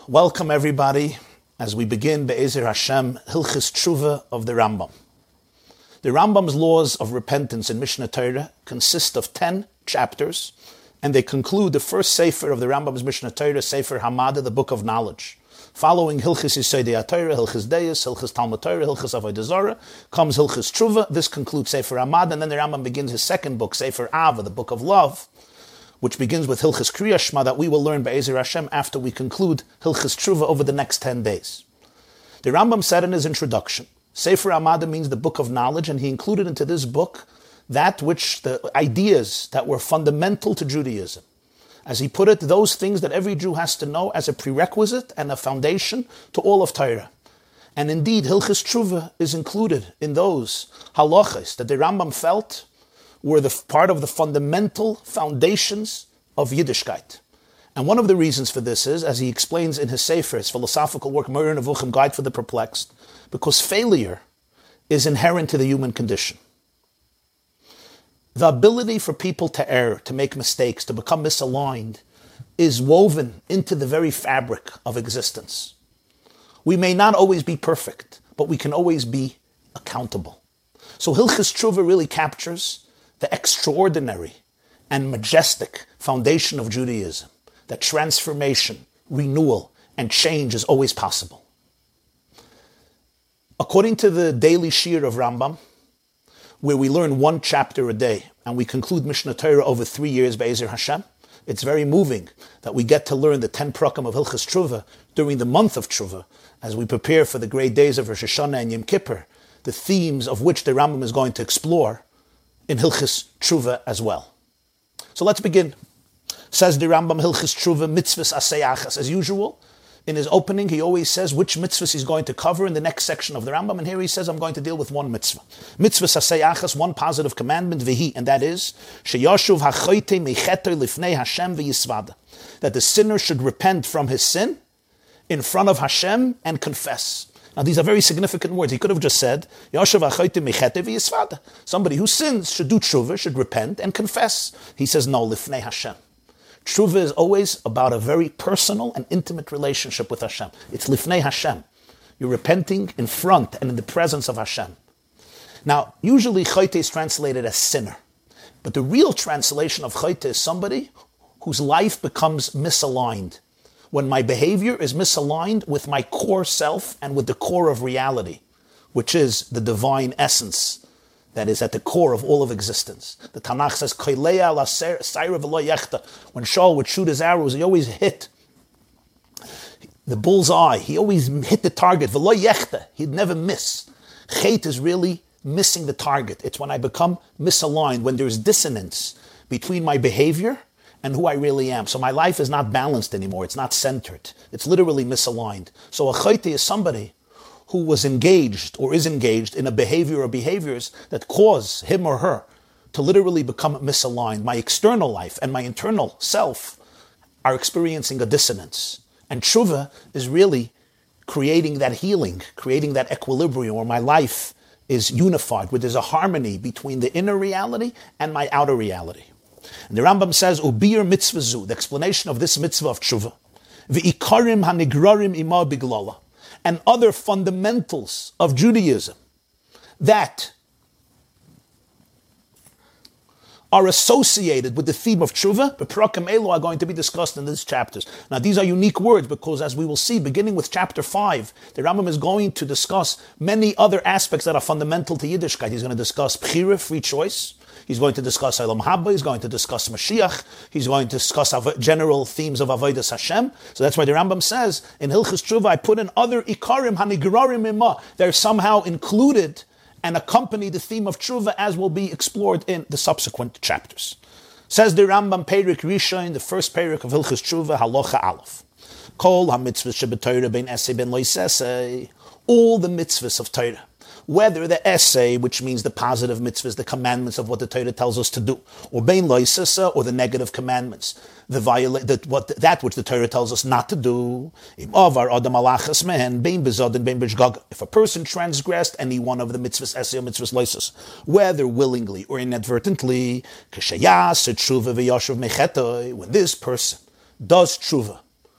Welcome everybody as we begin Be'ezer Hashem Hilchis Tshuva of the Rambam. The Rambam's laws of repentance in Mishnah Torah consist of 10 chapters, and they conclude the first sefer of the Rambam's Mishnah Torah, Sefer Hamada, the Book of Knowledge. Following Hilchis Yisodei HaTorah, Hilchis Deis, Hilchis Talmud Torah, Hilchis Avodah Zarah, comes Hilchis Tshuva. This concludes Sefer Hamada, and then the Rambam begins his second book, Sefer Ava, the Book of Love, which begins with Hilchis Kriya Shema that we will learn Be'ezer Hashem after we conclude Hilchis Tshuva over the next 10 days. The Rambam said in his introduction, Sefer Hamada means the book of knowledge, and he included into this book that which the ideas that were fundamental to Judaism. As he put it, those things that every Jew has to know as a prerequisite and a foundation to all of Torah. And indeed, Hilchis Tshuva is included in those halachas that the Rambam felt were the part of the fundamental foundations of Yiddishkeit. And one of the reasons for this is, as he explains in his sefer, his philosophical work, Moreh Nevuchim, Guide for the Perplexed, because failure is inherent to the human condition. The ability for people to err, to make mistakes, to become misaligned, is woven into the very fabric of existence. We may not always be perfect, but we can always be accountable. So Hilchis Tshuva really captures the extraordinary and majestic foundation of Judaism, that transformation, renewal, and change is always possible. According to the daily shir of Rambam, where we learn one chapter a day, and we conclude Mishnah Torah over 3 years, Be'ezer Hashem, it's very moving that we get to learn the 10 prakim of Hilchis Tshuva during the month of Tshuva, as we prepare for the great days of Rosh Hashanah and Yom Kippur, the themes of which the Rambam is going to explore in Hilchis Tshuva as well. So let's begin. Says the Rambam, Hilchis Tshuva, mitzvahs asay achas. As usual, in his opening, he always says which mitzvahs he's going to cover in the next section of the Rambam, and here he says, I'm going to deal with one mitzvah. Mitzvahs asay achas, one positive commandment, vihi, and that is, sheyashuv hachoyte mecheter lifnei Hashem v'yisvada, that the sinner should repent from his sin in front of Hashem and confess. Now, these are very significant words. He could have just said, somebody who sins should do tshuva, should repent and confess. He says, no, lifnei Hashem. Tshuva is always about a very personal and intimate relationship with Hashem. It's lifnei Hashem. You're repenting in front and in the presence of Hashem. Now, usually choyte is translated as sinner. But the real translation of choyte is somebody whose life becomes misaligned. When my behavior is misaligned with my core self and with the core of reality, which is the divine essence that is at the core of all of existence. The Tanakh says, when Shaul would shoot his arrows, he always hit the bullseye. He always hit the target. He'd never miss. Chet is really missing the target. It's when I become misaligned, when there's dissonance between my behavior and who I really am. So my life is not balanced anymore. It's not centered. It's literally misaligned. So a choyte is somebody who was engaged or is engaged in a behavior or behaviors that cause him or her to literally become misaligned. My external life and my internal self are experiencing a dissonance. And tshuva is really creating that healing, creating that equilibrium where my life is unified, where there's a harmony between the inner reality and my outer reality. And the Rambam says, Ubir mitzvah zu, the explanation of this mitzvah of tshuva, v'ikarim hanigrarim ima biglala, and other fundamentals of Judaism that are associated with the theme of tshuva, the prakim elu are going to be discussed in these chapters. Now, these are unique words because, as we will see, beginning with chapter 5, the Rambam is going to discuss many other aspects that are fundamental to Yiddishkeit. He's going to discuss bchira, free choice. He's going to discuss Olam Haba. He's going to discuss Mashiach. He's going to discuss general themes of Avodas Hashem. So that's why the Rambam says, in Hilchis Tshuva, I put in other ikarim hanigrarim ima. They're somehow included and accompany the theme of Tshuva as will be explored in the subsequent chapters. Says the Rambam, Perik Rishon, the first Perik of Hilchis Tshuva, Halacha Aleph. Kol ha-mitzvahs sheb'Torah ben esei ben lois esei. All the mitzvahs of Torah, whether the essay, which means the positive mitzvahs, the commandments of what the Torah tells us to do, or bein loisasa, or the negative commandments, that which the Torah tells us not to do. If a person transgressed any one of the mitzvahs essay or mitzvahs loisas, whether willingly or inadvertently, when this person does tshuva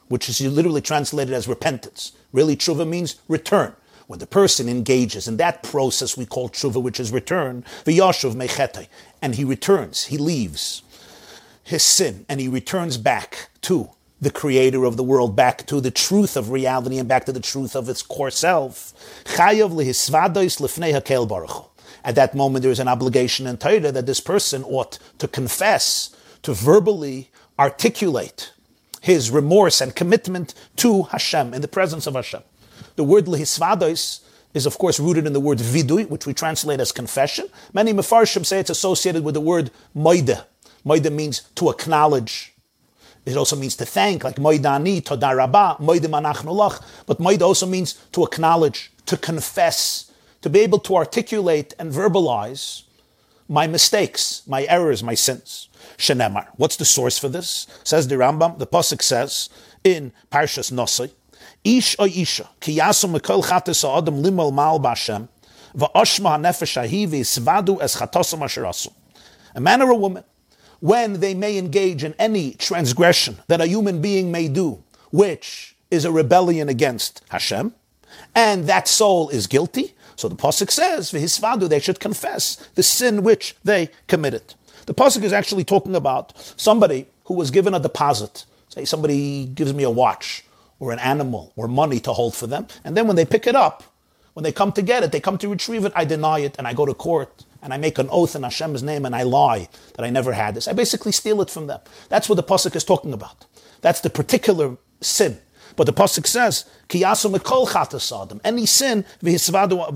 which is literally translated as repentance. Really, tshuva means return. When the person engages in that process we call tshuva, which is return, v'yashuv mechetay, and he returns, he leaves his sin, and he returns back to the creator of the world, back to the truth of reality, and back to the truth of its core self. Chayav lehisvados lifnei hakel baruch hu. At that moment, there is an obligation in Torah that this person ought to confess, to verbally articulate his remorse and commitment to Hashem, in the presence of Hashem. The word lehisvados is, of course, rooted in the word vidui, which we translate as confession. Many mefarshim say it's associated with the word moide. Moide means to acknowledge. It also means to thank, like moide ani, toda rabba, moide manachnu lach. But moide also means to acknowledge, to confess, to be able to articulate and verbalize my mistakes, my errors, my sins. Shenemar. What's the source for this? Says the Rambam, the Pasuk says in Parshas Nosai, Ish o isha, ki yasu mekol chates ha'adam limol mal b'Hashem, va'oshma ha'nefesh hahi v'yisvadu es chatosam asher asu. A man or a woman, when they may engage in any transgression that a human being may do, which is a rebellion against Hashem, and that soul is guilty, so the Pasuk says, v'hisvadu, they should confess the sin which they committed. The Pasuk is actually talking about somebody who was given a deposit. Say somebody gives me a watch, or an animal, or money to hold for them. And then when they pick it up, when they come to get it, they come to retrieve it, I deny it, and I go to court, and I make an oath in Hashem's name, and I lie that I never had this. I basically steal it from them. That's what the Pasuk is talking about. That's the particular sin. But the Pasuk says, Ki yasu mekol chatas adam, any sin, v'hisvadu.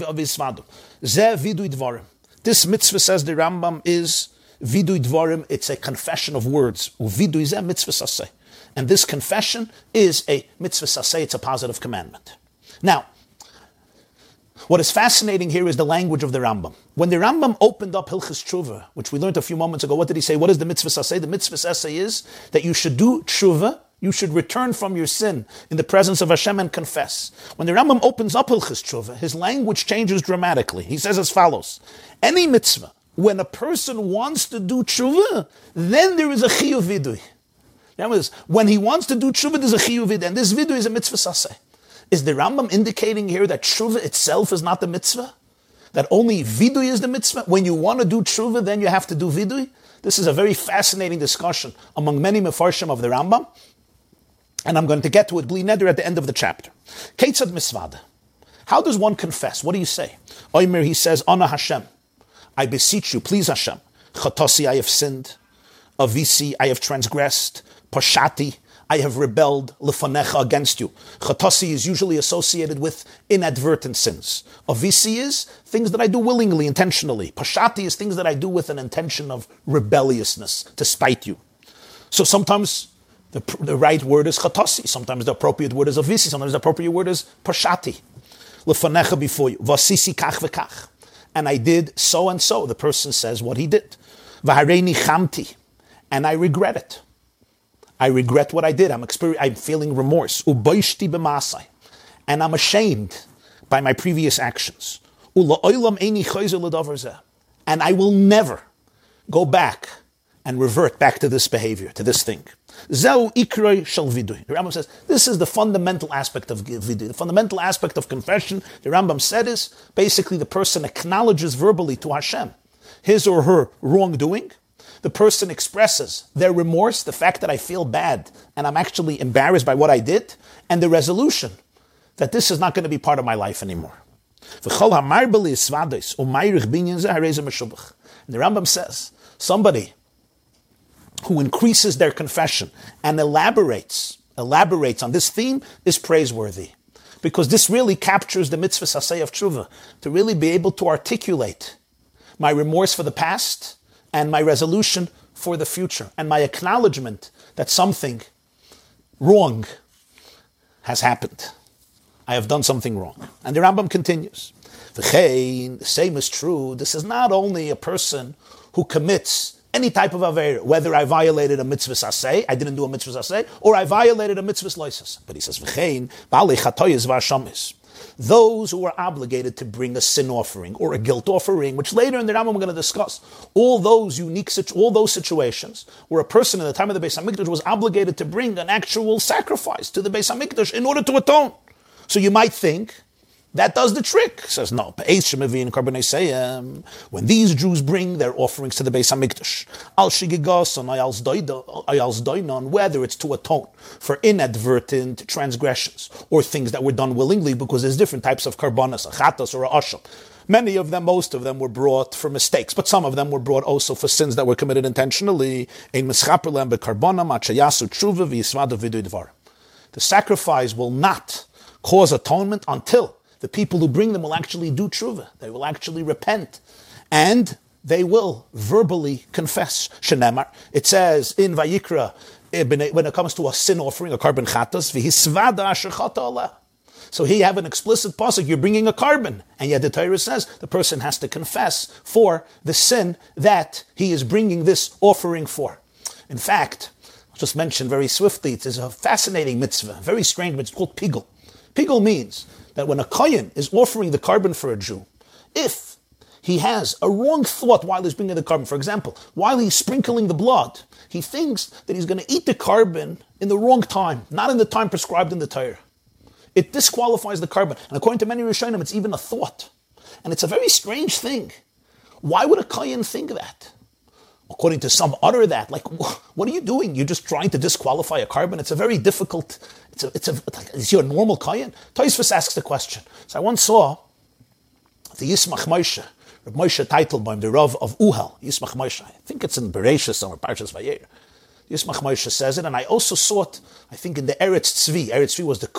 Zeh vidui dvarim. This mitzvah, says the Rambam, is vidui dvarim, it's a confession of words. Uvidui zeh mitzvah saseh. And this confession is a mitzvah saseh, it's a positive commandment. Now, what is fascinating here is the language of the Rambam. When the Rambam opened up Hilchos Tshuva, which we learned a few moments ago, what did he say? What is the mitzvah saseh? The mitzvah saseh is that you should do tshuva, you should return from your sin in the presence of Hashem and confess. When the Rambam opens up Hilchos Tshuva, his language changes dramatically. He says as follows, any mitzvah, when a person wants to do tshuva, then there is a chiyuv vidui. When he wants to do tshuva, there's a chiyuv vidui, and this vidui is a mitzvah saseh. Is the Rambam indicating here that tshuva itself is not the mitzvah? That only vidui is the mitzvah? When you want to do tshuva, then you have to do vidui? This is a very fascinating discussion among many mefarshim of the Rambam, and I'm going to get to it, bli neder, at the end of the chapter. Keitzad misvada. How does one confess? What do you say? Omer, he says, Ana Hashem, I beseech you, please Hashem. Chatasi, I have sinned. Avisi, I have transgressed. Pashati, I have rebelled, lefanecha, against you. Chatasi is usually associated with inadvertent sins. Avisi is things that I do willingly, intentionally. Pashati is things that I do with an intention of rebelliousness, to spite you. So sometimes the right word is chatasi, sometimes the appropriate word is avisi, sometimes the appropriate word is pashati. Lefanecha, before you. Vasisi kach v'kach. And I did so and so. The person says what he did. V'hareini chamti. And I regret it. I regret what I did. I'm feeling remorse. Uboishti b'masai. And I'm ashamed by my previous actions. Ula'olam eini choyzer l'davar zeh. And I will never go back and revert back to this behavior, to this thing. Zeu ikroi shel vidui. The Rambam says, this is the fundamental aspect of vidui. The fundamental aspect of confession, the Rambam said, is basically the person acknowledges verbally to Hashem his or her wrongdoing. The person expresses their remorse, the fact that I feel bad and I'm actually embarrassed by what I did, and the resolution that this is not going to be part of my life anymore. And the Rambam says, somebody who increases their confession and elaborates on this theme is praiseworthy. Because this really captures the mitzvah saseh of tshuva, to really be able to articulate my remorse for the past and my resolution for the future, and my acknowledgement that something wrong has happened. I have done something wrong. And the Rambam continues, the same is true. This is not only a person who commits any type of Aveira, whether I violated a mitzvah aseh, I didn't do a mitzvah aseh, or I violated a mitzvah loises. But he says, V'chein, ba'alei chatoyes v'ashamis. Those who are obligated to bring a sin offering or a guilt offering, which later in the Rambam we're going to discuss, all those situations where a person in the time of the Beis HaMikdash was obligated to bring an actual sacrifice to the Beis HaMikdash in order to atone. So you might think, that does the trick. Says no. When these Jews bring their offerings to the Beis Hamikdash, whether it's to atone for inadvertent transgressions or things that were done willingly, because there's different types of karbanas, a chatas or a asham. Many of them, most of them were brought for mistakes, but some of them were brought also for sins that were committed intentionally. The sacrifice will not cause atonement until the people who bring them will actually do tshuva. They will actually repent. And they will verbally confess. Shenemar. It says in Vayikra, when it comes to a sin offering, a carbon chatas, v'hisvada asher chata aleh. So here you have an explicit pasuk, you're bringing a carbon. And yet the Torah says the person has to confess for the sin that he is bringing this offering for. In fact, I'll just mention very swiftly, it is a fascinating mitzvah, very strange mitzvah, called pigul. Pigul means that when a kohen is offering the carbon for a Jew, if he has a wrong thought while he's bringing the carbon, for example, while he's sprinkling the blood, he thinks that he's going to eat the carbon in the wrong time, not in the time prescribed in the Torah. It disqualifies the carbon. And according to many Rishonim, it's even a thought. And it's a very strange thing. Why would a kohen think that? According to some utter that, like, what are you doing? You're just trying to disqualify a carbon. It's a very difficult, is he a normal kohen? Tosfos asks the question. So I once saw the Yismach Moshe, Reb Moshe Teitelbaum, the Rav of Uhel, Yismach Moshe. I think it's in Bereshis somewhere, Parshas Vayera. Yismach Moshe says it, and I also saw it, I think in the Eretz Tzvi. Eretz Tzvi was the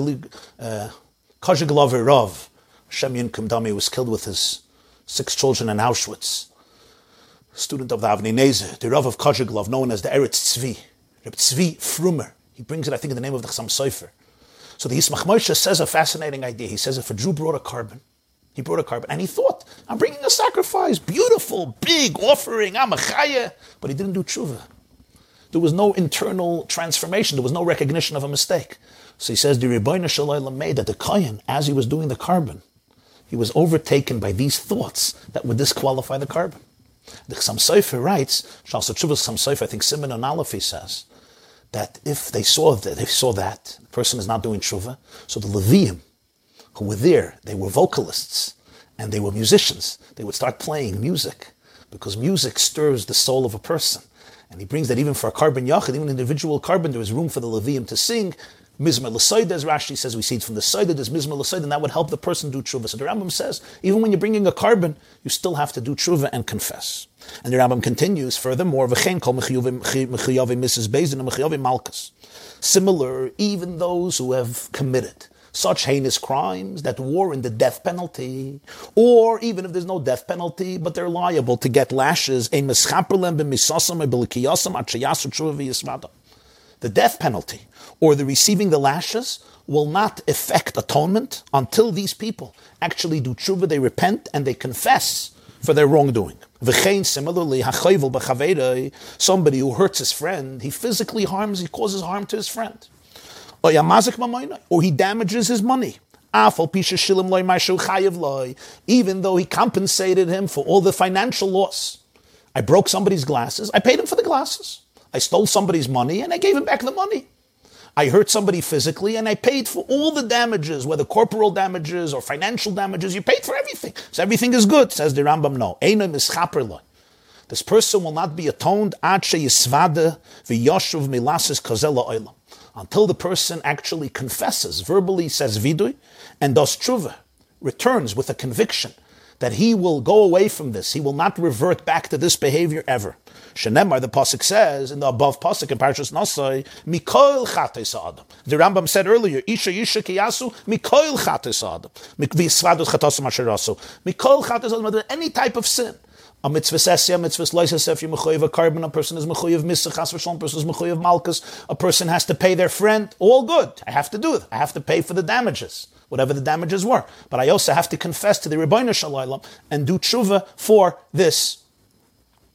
Kozheglover Rav. Hashem Yinkum Dami was killed with his 6 children in Auschwitz. Student of the Avnei Nezer, the Rav of Kozheglov, known as the Eretz Tzvi, Reb Tzvi Frumer. He brings it, I think, in the name of the Chassam Sofer. So the Yismach Moshe says a fascinating idea. He says if a Jew brought a carbon, and he thought, I'm bringing a sacrifice, beautiful, big offering, I'm a chaya, but he didn't do tshuva. There was no internal transformation. There was no recognition of a mistake. So he says, the Rebbeinu Shalom made that the kohen, as he was doing the carbon, he was overtaken by these thoughts that would disqualify the carbon. The Chassam Sofer writes, Shal Satshuvas Chassam Sofer, I think Simon and Aleph, he says, that if they saw that the person is not doing tshuva, so the Leviim who were there, they were vocalists and they were musicians. They would start playing music because music stirs the soul of a person. And he brings that even for a carbon yachid, even an individual carbon, there is room for the Leviim to sing. Mizmar l'soida, as Rashi says, we see it from the soida, there's mizmar l'soida, and that would help the person do tshuva. So the Rambam says, even when you're bringing a carbon, you still have to do tshuva and confess. And the Rambam continues, furthermore, v'chein kol mechiyavim Mrs. Bezin and mechiyavim malchus. Similar, even those who have committed such heinous crimes that warrant the death penalty, or even if there's no death penalty, but they're liable to get lashes, the death penalty, or the receiving the lashes, will not affect atonement until these people actually do tshuva, they repent, and they confess for their wrongdoing. Similarly, somebody who hurts his friend, he causes harm to his friend. Or he damages his money. Even though he compensated him for all the financial loss. I broke somebody's glasses, I paid him for the glasses. I stole somebody's money and I gave him back the money. I hurt somebody physically and I paid for all the damages, whether corporal damages or financial damages. You paid for everything. So everything is good, says the Rambam. No. This person will not be atoned until the person actually confesses, verbally says vidui, and does tshuva, returns with a conviction that he will go away from this. He will not revert back to this behavior ever. Shenemar, the pasuk says in the above pasuk in Parshas Nosai, Mikoil chates adam. The Rambam said earlier, Isha kiyasu Mikoil chates adam. V'yisvadus chatasam asherasu. Mikoil chates adam, any type of sin. A mitzvah sesya, mitzvah loisasef, you mechuyev a carbon, a person is mechuyev misachas v'shalom, a person is mechuyev malchus, a person has to pay their friend, all good. I have to do it. I have to pay for the damages, whatever the damages were. But I also have to confess to the Rebbeinu Shalom and do tshuva for this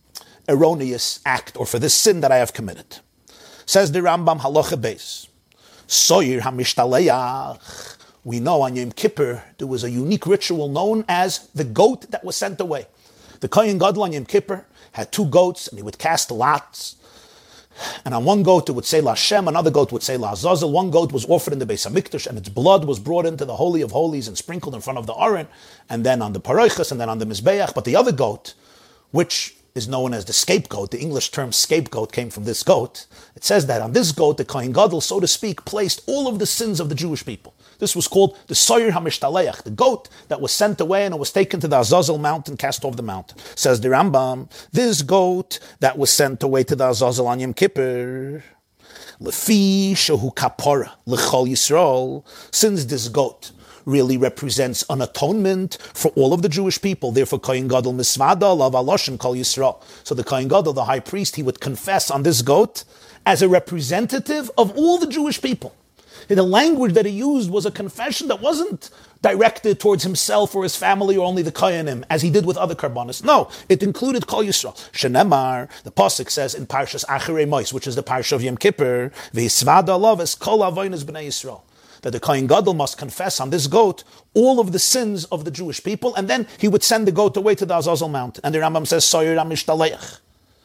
erroneous act or for this sin that I have committed. Says the Rambam, Halacha Beis. Soyer HaMishtaleach. We know on Yom Kippur there was a unique ritual known as the goat that was sent away. The Kohen Gadol on Yom Kippur had 2 goats, and he would cast lots. And on one goat it would say La Hashem, another goat would say La Azazel. One goat was offered in the Beis HaMikdash, and its blood was brought into the Holy of Holies and sprinkled in front of the Aron, and then on the Paroiches, and then on the Mizbeach. But the other goat, which is known as the scapegoat, the English term scapegoat came from this goat. It says that on this goat, the Kohen Gadol, so to speak, placed all of the sins of the Jewish people. This was called the Soyer HaMishtaleach, the goat that was sent away and it was taken to the Azazel mountain, cast off the mountain. Says the Rambam, this goat that was sent away to the Azazel on Yom Kippur, Lefi shehu kapara l'chol Yisrael, since this goat really represents an atonement for all of the Jewish people. Therefore, Kohen Gadol misvada lav aloshin kol Yisrael. So the Kohen Gadol, the high priest, he would confess on this goat as a representative of all the Jewish people. The language that he used was a confession that wasn't directed towards himself or his family or only the Kohanim, as he did with other karbanos. No, it included Kol Yisrael. Shenemar, the pasuk says in Parshas Acharei Mos, which is the parsha of Yom Kippur, V'yisvada alav es kol avonos b'nei Yisrael, that the Kohen Gadol must confess on this goat all of the sins of the Jewish people, and then he would send the goat away to the Azazel mountain. And the Rambam says, Soyer HaMishtaleach.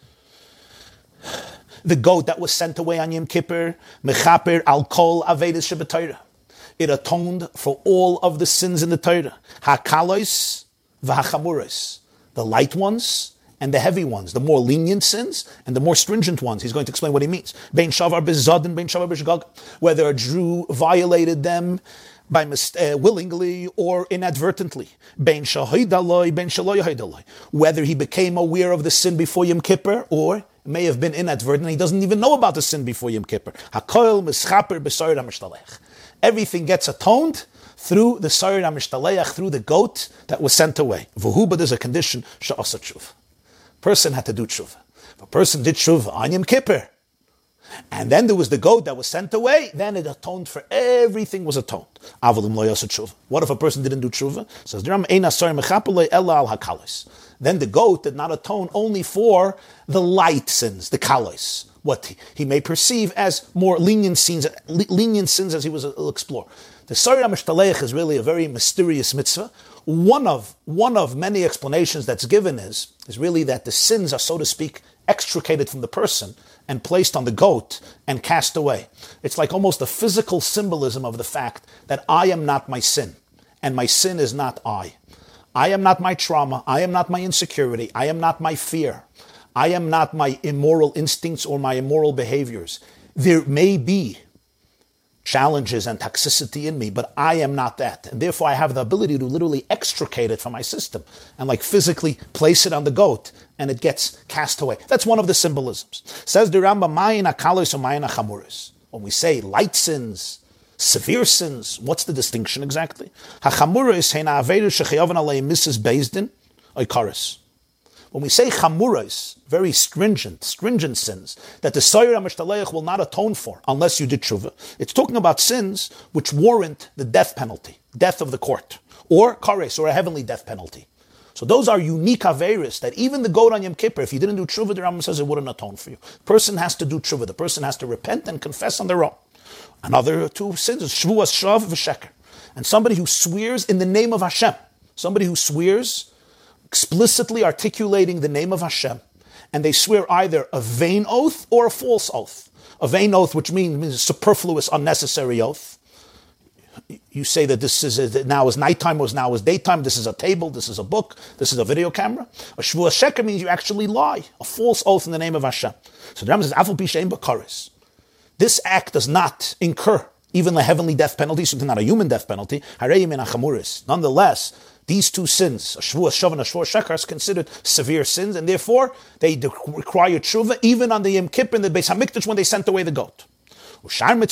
The goat that was sent away on Yom Kippur, mechaper al kol avedas shebeTorah. It atoned for all of the sins in the Torah. Hakalos v'hachamuros. The light ones and the heavy ones. The more lenient sins and the more stringent ones. He's going to explain what he means. Bein shavar b'zadin, bein shavar b'shgag. Whether a Jew violated them by willingly or inadvertently. Bein shahoidaloi, bein shaloy hoidaloi. Whether he became aware of the sin before Yom Kippur or may have been inadvertent. He doesn't even know about the sin before Yom Kippur. Hakoil mischaper b'soyer HaMishtaleach. Everything gets atoned through the Soyer HaMishtaleach, through the goat that was sent away. V'hu, but there's a condition, she'asa tshuva. Person had to do tshuva. If a person did tshuva on Yom Kippur, and then there was the goat that was sent away, then it atoned for everything was atoned. Avalim lo yasa tshuva. What if a person didn't do tshuva? Says the Rambam, Ein hasoyer mechapelei ela al hakalos. Then the goat did not atone only for the light sins, the kalos, what he may perceive as more lenient sins as he will explore. The Soyer HaMishtaleach is really a very mysterious mitzvah. One of many explanations that's given is really that the sins are, so to speak, extricated from the person and placed on the goat and cast away. It's like almost a physical symbolism of the fact that I am not my sin, and my sin is not I. I am not my trauma. I am not my insecurity. I am not my fear. I am not my immoral instincts or my immoral behaviors. There may be challenges and toxicity in me, but I am not that. And therefore I have the ability to literally extricate it from my system and like physically place it on the goat and it gets cast away. That's one of the symbolisms. Says the Rambam, Mayin hakalos or mayin hachamuros. When we say light sins, severe sins, what's the distinction exactly? Hachamuros heina averu shechayavan alei misas bezdin oikaris. When we say chamuros, very stringent sins, that the Soyer HaMishtaleach will not atone for unless you did tshuva, it's talking about sins which warrant the death penalty, death of the court, or kares, or a heavenly death penalty. So those are unique averis that even the goat on Yom Kippur, if you didn't do tshuva, the Rambam says it wouldn't atone for you. The person has to do tshuva. The person has to repent and confess on their own. Another 2 sins is shvuas shav v'sheker. And somebody who swears in the name of Hashem, somebody who swears explicitly articulating the name of Hashem, and they swear either a vain oath or a false oath. A vain oath, which means a superfluous, unnecessary oath. You say that this is now is nighttime, or now is daytime, this is a table, this is a book, this is a video camera. A shvuah sheker means you actually lie, a false oath in the name of Hashem. So the Rambam says, Afal pi she'ein b'kares. This act does not incur even a heavenly death penalty, so it's not a human death penalty. Harei min hachamuris. Nonetheless, these 2 sins, a shvuah shav and a shvuah sheker, are considered severe sins, and therefore they require tshuva even on the Yom Kippur in the Beis HaMikdash when they sent away the goat. All the other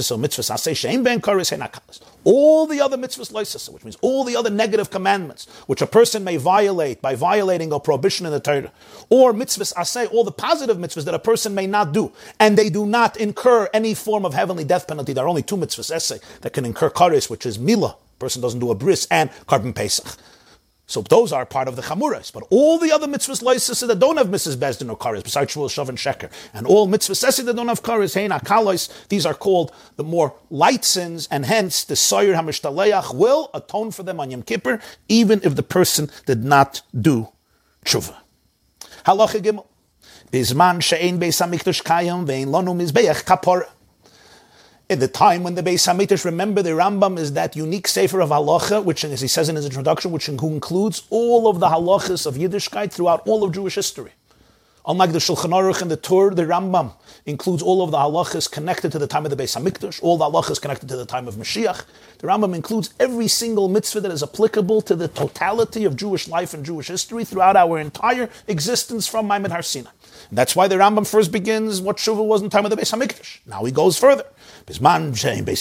mitzvahs loisasa, which means all the other negative commandments, which a person may violate by violating a prohibition in the Torah, or mitzvahs aseh, all the positive mitzvahs that a person may not do, and they do not incur any form of heavenly death penalty. There are only 2 mitzvahs aseh that can incur kares, which is milah, person doesn't do a bris, and carbon pesach. So those are part of the chamuras. But all the other mitzvahs loises that don't have Mrs. Bezdin or kares, besides shul, shav, and sheker, and all mitzvahs sesi that don't have kares, hein, akalois, these are called the more light sins, and hence the soyer hamishtaleyach will atone for them on Yom Kippur, even if the person did not do tshuva. Halacha gimel. Bizman she'ein beis hamikdash kayam ve'ein lanu mizbeach kapora. In the time when the Beis HaMikdash, remember the Rambam is that unique sefer of halacha, which, as he says in his introduction, which includes all of the halachas of Yiddishkeit throughout all of Jewish history. Unlike the Shulchan Aruch and the Torah, the Rambam includes all of the halachas connected to the time of the Beis HaMikdash, all the halachas connected to the time of Mashiach. The Rambam includes every single mitzvah that is applicable to the totality of Jewish life and Jewish history throughout our entire existence from Maimon Har Sinai. And that's why the Rambam first begins what Shuvah was in the time of the Beis HaMikdash. Now he goes further. When the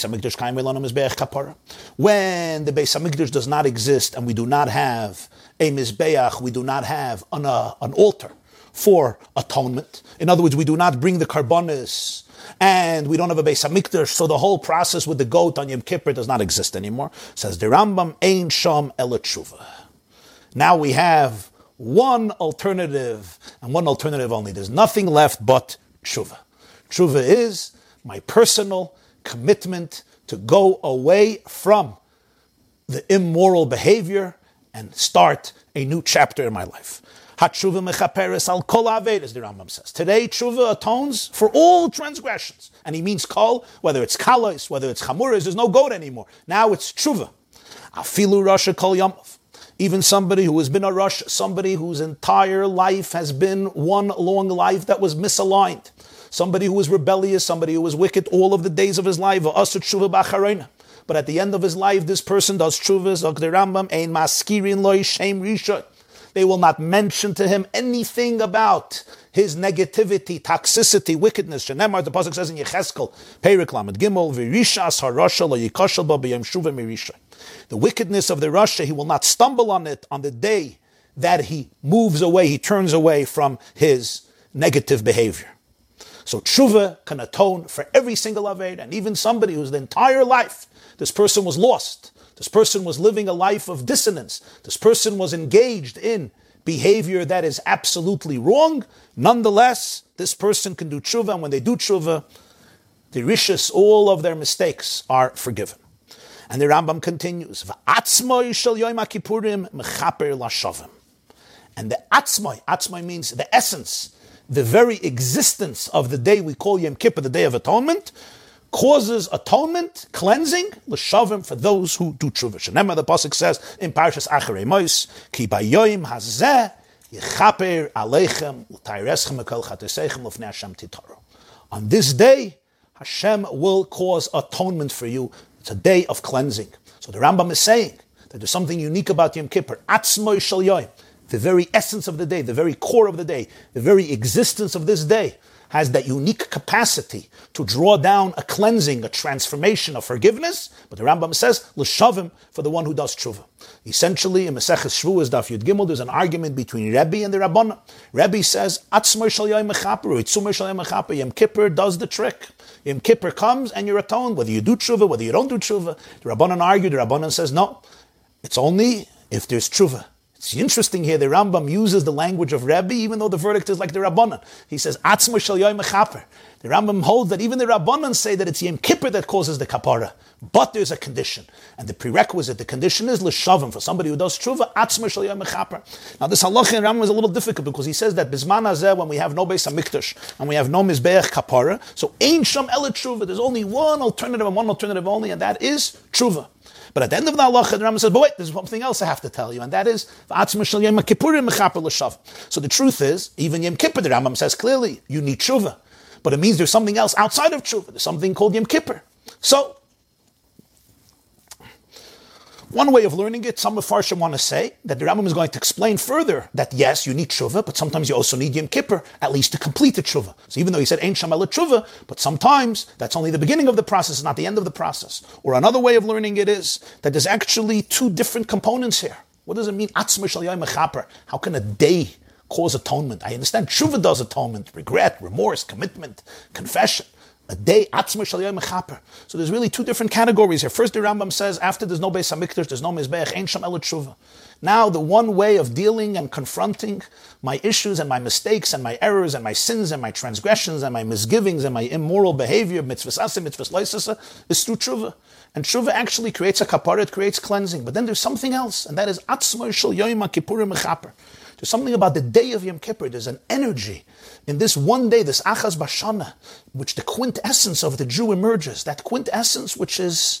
Beis HaMikdash does not exist and we do not have a Mizbeach, we do not have an altar for atonement. In other words, we do not bring the karbonis and we don't have a Beis HaMikdash, so the whole process with the goat on Yom Kippur does not exist anymore. Says the Rambam, Ein Sham Ela Tshuva. Now we have one alternative, and one alternative only. There's nothing left but tshuva. Tshuva is my personal commitment to go away from the immoral behavior and start a new chapter in my life. Hatshuva mechaperes al kol avedas, the Rambam says. Today, tshuva atones for all transgressions. And he means kol, whether it's kalos, whether it's chamuras, there's no goat anymore. Now it's tshuva. Afilu rasha kol yamav. Even somebody who has been a rush, somebody whose entire life has been one long life that was misaligned, somebody who was rebellious, somebody who was wicked all of the days of his life, but at the end of his life, this person does tshuva, zok the Rambam, ein maskirin loy shem rishon. They will not mention to him anything about his negativity, toxicity, wickedness. Shenemar, the pasuk says in Yecheskel, Perek Lamed Gimel, v'rishas harasha lo yikashal ba b'yom shuva mirisha. The wickedness of the Rasha, he will not stumble on it on the day that he moves away, he turns away from his negative behavior. So tshuva can atone for every single aved, and even somebody whose entire life, this person was lost, this person was living a life of dissonance, this person was engaged in behavior that is absolutely wrong. Nonetheless, this person can do tshuva, and when they do tshuva, the rishis, all of their mistakes are forgiven. And the Rambam continues, and the atzmai means the essence, the very existence of the day we call Yom Kippur, the Day of Atonement, causes atonement, cleansing, l'shavim, for those who do tshuva. Shenema, the pasuk says in Parshas Acharei Mos, ki bayoyim hazeh yichaper aleichem l'tayreschem ekol chateseichem l'fnei Hashem titaru. On this day, Hashem will cause atonement for you. It's a day of cleansing. So the Rambam is saying that there's something unique about Yom Kippur. Atzmoi shel yoyim, the very essence of the day, the very core of the day, the very existence of this day has that unique capacity to draw down a cleansing, a transformation, a forgiveness. But the Rambam says, l'shavim, for the one who does tshuva. Essentially, in Maseches Shvuas Daf Yud Gimel, there's an argument between Rebbe and the Rabbanan. Rebbe says, Atzmoi shel yoyim mechaper, Itzumoi shel yoyim mechaper. Yom Kippur does the trick. Yom Kippur comes and you're atoned, whether you do tshuva, whether you don't do tshuva. The Rabbanan argue, the Rabbanan says, no, it's only if there's tshuva. It's interesting here, the Rambam uses the language of Rebbe, even though the verdict is like the Rabbanan. He says, Atzmo shel yoyim mechaper. The Rambam holds that even the Rabbanan say that it's Yom Kippur that causes the kapara. But there's a condition. And the prerequisite, the condition is l'shavim, for somebody who does tshuva, Atzmo shel yoyim mechaper. Now this halacha in Rambam is a little difficult because he says that Bizman hazeh, when we have no Beis HaMikdash and we have no Mizbeach kapara, so ein sham ela tshuva, there's only one alternative and one alternative only, and that is tshuva. But at the end of the halacha, the Rambam says, but wait, there's something else I have to tell you, and that is, so the truth is, even Yom Kippur, the Rambam says clearly, you need tshuva. But it means there's something else outside of tshuva. There's something called Yom Kippur. So, one way of learning it, some Mefarshim want to say that the Rambam is going to explain further that yes, you need tshuva, but sometimes you also need Yom Kippur, at least to complete the tshuva. So even though he said Ein Sham Ela Tshuva, but sometimes that's only the beginning of the process, not the end of the process. Or another way of learning it is that there's actually two different components here. What does it mean? Atzmo shel yoyim mechaper. How can a day cause atonement? I understand tshuva does atonement, regret, remorse, commitment, confession. A day, atzma shel yom mechaper. So there's really two different categories here. First, the Rambam says, after there's no Beis HaMikdash, there's no Mizbeach, ein sham ela tshuva. Now, the one way of dealing and confronting my issues and my mistakes and my errors and my sins and my transgressions and my misgivings and my immoral behavior, mitzvahs asa, mitzvahs loisasa, is through tshuva. And tshuva actually creates a kapara, it creates cleansing. But then there's something else, and that is atzma shel yom kippurim mechaper. There's something about the day of Yom Kippur. There's an energy in this one day, this Achaz Bashana, which the quintessence of the Jew emerges. That quintessence which is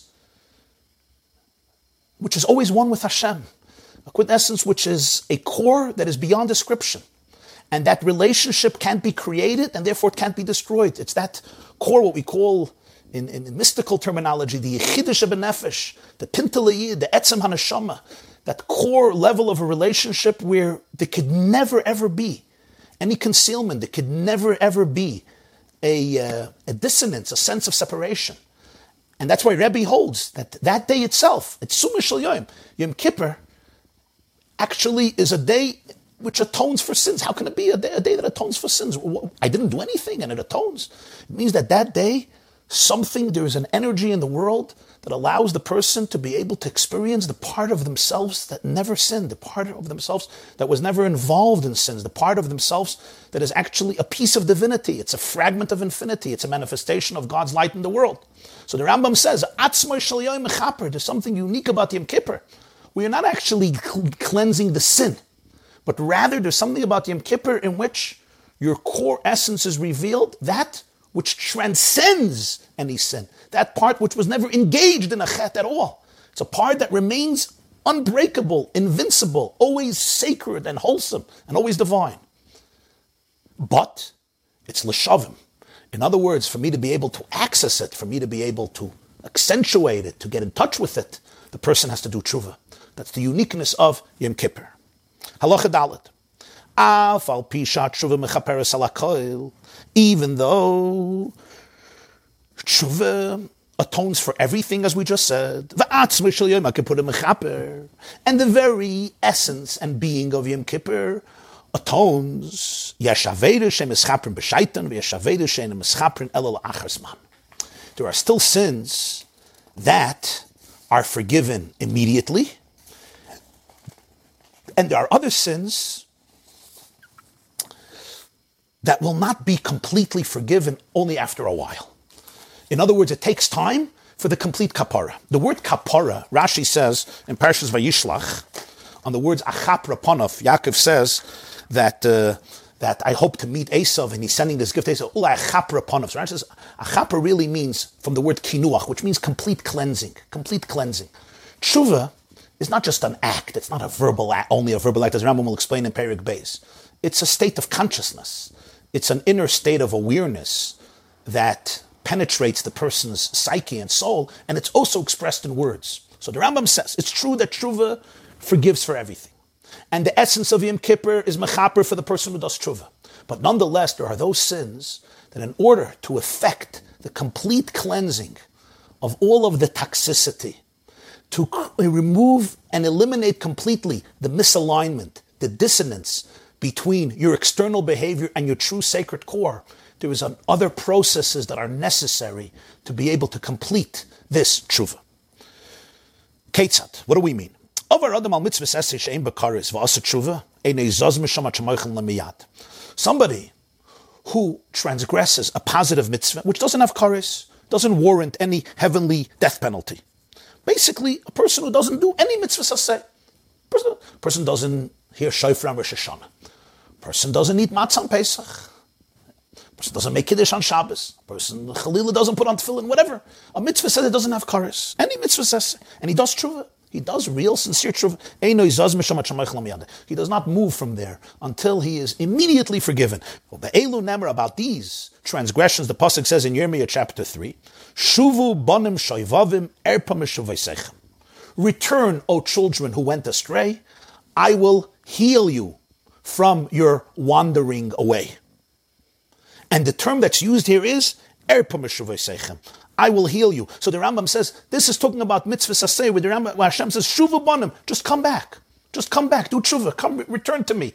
always one with Hashem. A quintessence which is a core that is beyond description. And that relationship can't be created and therefore it can't be destroyed. It's that core, what we call in mystical terminology, the Yechidish Benefesh, the Pintaliyid, the Etzem HaNeshama, that core level of a relationship where there could never ever be any concealment, there could never ever be a dissonance, a sense of separation. And that's why Rebbe holds that day itself, it's Sumah Shel Yom. Yom Kippur actually is a day which atones for sins. How can it be a day that atones for sins? I didn't do anything and it atones. It means that day, there is an energy in the world that allows the person to be able to experience the part of themselves that never sinned, the part of themselves that was never involved in sins, the part of themselves that is actually a piece of divinity. It's a fragment of infinity. It's a manifestation of God's light in the world. So the Rambam says, Atzma shel yom mechaper, there's something unique about Yom Kippur. We are not actually cleansing the sin, but rather there's something about Yom Kippur in which your core essence is revealed, that which transcends any sin. That part which was never engaged in a chet at all. It's a part that remains unbreakable, invincible, always sacred and wholesome, and always divine. But it's l'shavim. In other words, for me to be able to access it, for me to be able to accentuate it, to get in touch with it, the person has to do tshuva. That's the uniqueness of Yom Kippur. Halacha Dalet. Afal pishat tshuva mechaperes ala koil. Even though tshuva atones for everything, as we just said, and the very essence and being of Yom Kippur atones. There are still sins that are forgiven immediately, and there are other sins that will not be completely forgiven only after a while. In other words, it takes time for the complete kapara. The word kapara, Rashi says in Parshas Vayishlach, on the words achapra panav, Yaakov says that I hope to meet Esav, and he's sending this gift to Esav. Ula achapra panav. So Rashi says achapra really means from the word kinuach, which means complete cleansing. Complete cleansing. Tshuva is not just an act. It's not a verbal act, only a verbal act, as Rambam will explain in Perek Beis. It's a state of consciousness. It's an inner state of awareness that penetrates the person's psyche and soul, and it's also expressed in words. So the Rambam says, it's true that tshuva forgives for everything. And the essence of Yom Kippur is mechaper for the person who does tshuva. But nonetheless, there are those sins that in order to effect the complete cleansing of all of the toxicity, to remove and eliminate completely the misalignment, the dissonance between your external behavior and your true sacred core, there is other processes that are necessary to be able to complete this tshuva. Ketzat, what do we mean? Somebody who transgresses a positive mitzvah, which doesn't have kares, doesn't warrant any heavenly death penalty. Basically, a person who doesn't do any mitzvah saseh. Person doesn't hear shofar on Rosh Hashanah. Person doesn't eat matzah on Pesach. Person doesn't make kiddush on Shabbos. Person Chalila doesn't put on tefillin, whatever. A mitzvah says it doesn't have kares. Any mitzvah says, and he does tshuva. He does real, sincere tshuva. He does not move from there until he is immediately forgiven. About these transgressions, the pasuk says in Yirmiyah chapter 3, Shuvu bonim shoivavim erpa meshuvayseichem. Return, O children who went astray, I will heal you from your wandering away. And the term that's used here is erpa meshuvayseichem. I will heal you. So the Rambam says, this is talking about mitzvah saseh, where Hashem says, Shuvu bonim, just come back. Just come back, do tshuva, come, return to me.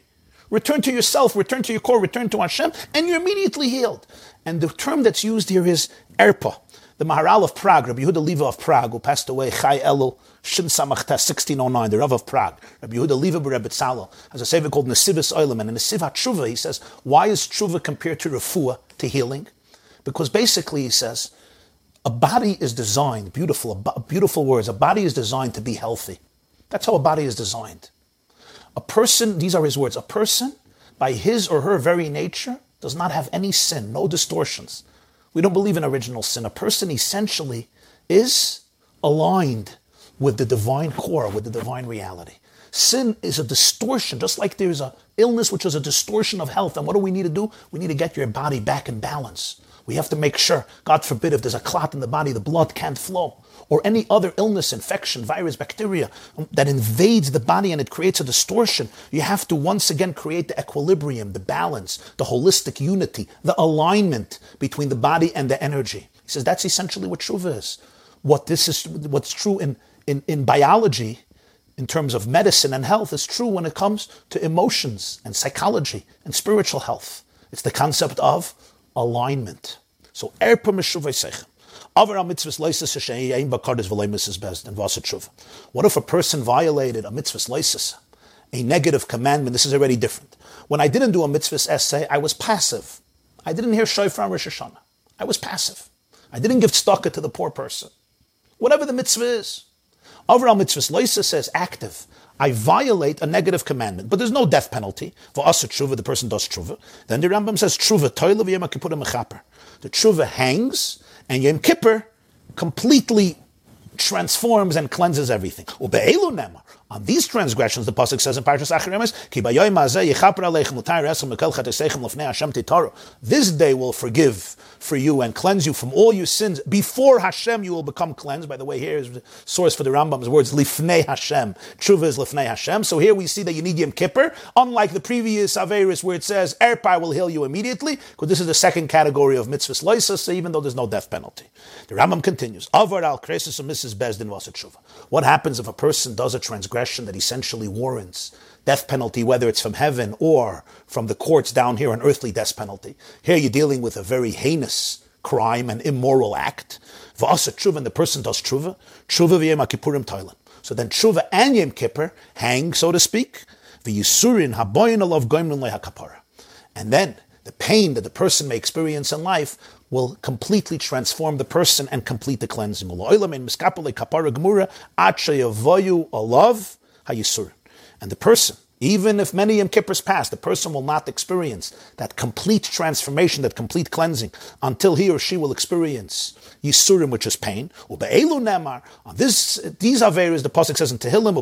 return to yourself, return to your core, return to Hashem, and you're immediately healed. And the term that's used here is erpa. The Maharal of Prague, Rabbi Yehuda Leva of Prague, who passed away, Chai Elul, Shin Samach Tes, 1609, the Rav of Prague, Rabbi Yehuda Leva B'Rebbe Tzalel, has a sefer called Nesivus Olam, and in Nesiv HaTshuva, he says, why is Tshuva compared to Refuah, to healing? Because basically, he says, a body is designed, beautiful words, a body is designed to be healthy. That's how a body is designed. A person, these are his words, a person, by his or her very nature, does not have any sin, no distortions. We don't believe in original sin. A person essentially is aligned with the divine core, with the divine reality. Sin is a distortion, just like there's an illness which is a distortion of health. And what do we need to do? We need to get your body back in balance. We have to make sure, God forbid, if there's a clot in the body, the blood can't flow. Or any other illness, infection, virus, bacteria that invades the body and it creates a distortion. You have to once again create the equilibrium, the balance, the holistic unity, the alignment between the body and the energy. He says that's essentially what Tshuva is. What's true in biology, in terms of medicine and health, is true when it comes to emotions and psychology and spiritual health. It's the concept of alignment. So, erpa meshuvay seichem. What if a person violated a mitzvah's leisis, a negative commandment? This is already different. When I didn't do a mitzvah's essay, I was passive. I didn't hear shofar on Rosh Hashanah. I was passive. I didn't give tzedakah to the poor person. Whatever the mitzvah is. Overall mitzvah's leisis says active. I violate a negative commandment, but there's no death penalty. For us, tshuva, the person does tshuva. Then the Rambam says tshuva toilav yom kippur mechaper. The tshuva hangs, and Yom Kippur completely transforms and cleanses everything. Ube'elu nemar. On these transgressions, the pasuk says in Parshas Acharemes, Ki b'yoyim hazeh yichaper aleichem l'tayr esem mekel chateseichem l'fnei Hashem titaru. This day will forgive for you and cleanse you from all your sins. Before Hashem, you will become cleansed. By the way, here is the source for the Rambam's words, lifnei Hashem. Tshuva is lifnei Hashem. So here we see that you need Yom Kippur, unlike the previous Averis where it says, erpa will heal you immediately, because this is the second category of mitzvahs loisa, so even though there's no death penalty. The Rambam continues, Avar al kresis of Mrs. Bezdin v'aseh tshuva. What happens if a person does a transgression that essentially warrants death penalty, whether it's from heaven or from the courts down here, an earthly death penalty? Here you're dealing with a very heinous crime, an immoral act. V'aseh tshuva, and the person does tshuva v'yem kippurim toilen. So then tshuva and Yom Kippur hang, so to speak, v'yisurin haboyin alav goimrin lehakapara. And then the pain that the person may experience in life will completely transform the person and complete the cleansing. And the person, even if many Yom Kippurs pass, the person will not experience that complete transformation, that complete cleansing, until he or she will experience Yisurim, which is pain. On these Averis, the pasuk says in Tehillim,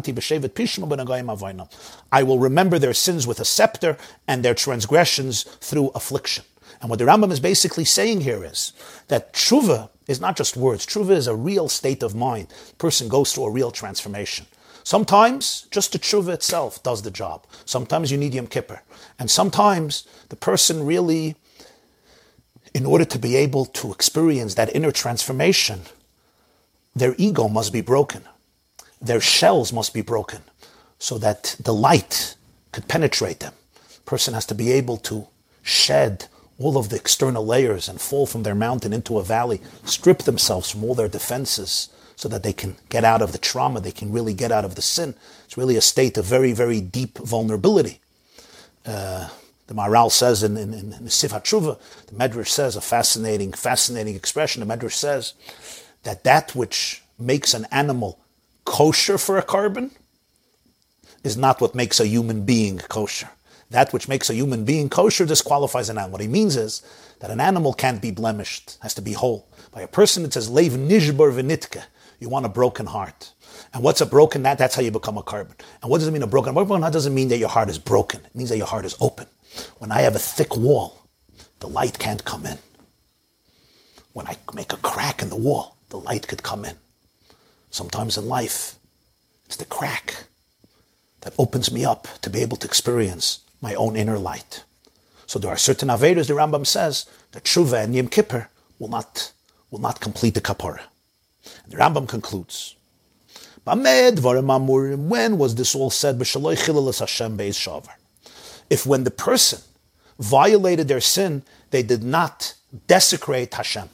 I will remember their sins with a scepter and their transgressions through affliction. And what the Rambam is basically saying here is that tshuva is not just words. Tshuva is a real state of mind. The person goes through a real transformation. Sometimes just the tshuva itself does the job. Sometimes you need Yom Kippur. And sometimes the person really, in order to be able to experience that inner transformation, their ego must be broken. Their shells must be broken so that the light could penetrate them. The person has to be able to shed all of the external layers and fall from their mountain into a valley, strip themselves from all their defenses so that they can get out of the trauma, they can really get out of the sin. It's really a state of very, very deep vulnerability. The Maharal says in Nesiv HaTshuva, the Medrash says, a fascinating expression. The Medrash says that which makes an animal kosher for a carbon is not what makes a human being kosher. That which makes a human being kosher disqualifies an animal. What he means is that an animal can't be blemished, has to be whole. By a person it says, Leiv nishbar v'nitke. You want a broken heart. And what's a broken heart? That's how you become a carbon. And what does it mean a broken heart? A broken heart doesn't mean that your heart is broken. It means that your heart is open. When I have a thick wall, the light can't come in. When I make a crack in the wall, the light could come in. Sometimes in life, it's the crack that opens me up to be able to experience my own inner light. So there are certain Avedas, the Rambam says, that Tshuva and Yom Kippur will not complete the Kapara. And the Rambam concludes, when was this all said? if when the person violated their sin, they did not desecrate Hashem.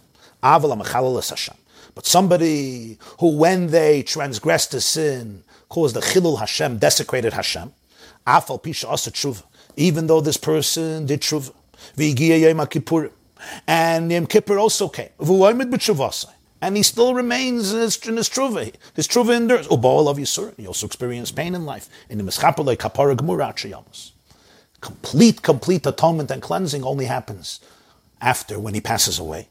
But somebody who, when they transgressed the sin, caused the chilul Hashem, desecrated Hashem, even though this person did tshuva, and Yom Kippur also came, and he still remains in his tshuva. His tshuva endures. He also experienced pain in life. Complete atonement and cleansing only happens after, when he passes away.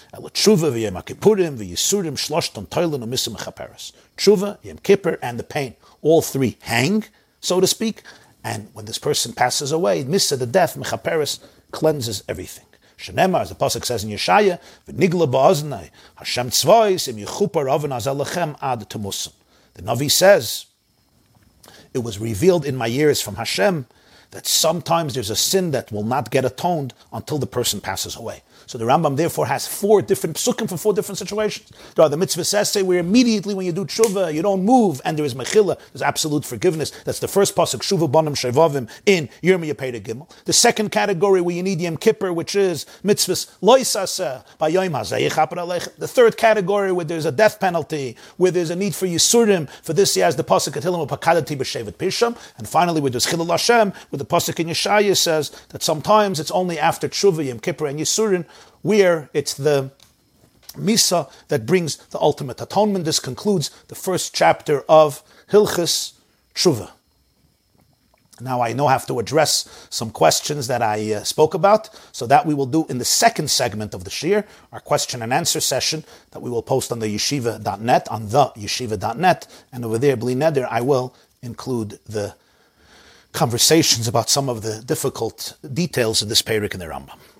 Tshuva, Yom Kippur, and the pain. All three hang, so to speak, and when this person passes away, Misa, the death, Mechaperes, cleanses everything. Shenema, as the Pasuk says in Yeshaya, V'nigla ba'aznai, Hashem tzvais, im yichupa raven azalechem ad temusim. The Navi says, it was revealed in my ears from Hashem that sometimes there's a sin that will not get atoned until the person passes away. So the Rambam therefore has 4 different psukim for 4 different situations. There are the mitzvah says where immediately when you do tshuva, you don't move, and there is mechila, there's absolute forgiveness. That's the first pasuk, Shuva Banim Shevavim in Yirmiyah Perek Gimel. The second category where you need Yom Kippur, which is mitzvahs loisaseh by Yom Hazeh Yechaper Aleichem. The third category where there's a death penalty, where there's a need for Yisurim. For this he has the pasuk Atilim Pakadati B'Shevet Pisham, and finally where there's Chilul Hashem, where the pasuk in Yeshaya says that sometimes it's only after tshuva, Yom Kippur, and Yisurim where it's the Misa that brings the ultimate atonement. This concludes the first chapter of Hilchis Tshuva. Now I now have to address some questions that I spoke about, so that we will do in the second segment of the Shir, our question and answer session that we will post on the yeshiva.net, and over there, Bli Neder, I will include the conversations about some of the difficult details in this Perek in the Rambam.